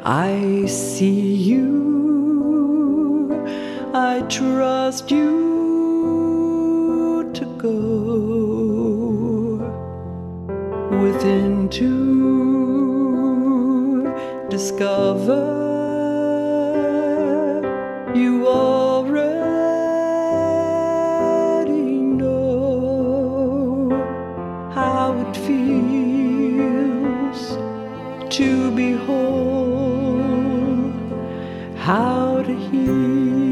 I see you, I trust you to go within to discover you already know how it feels to be whole, how to heal.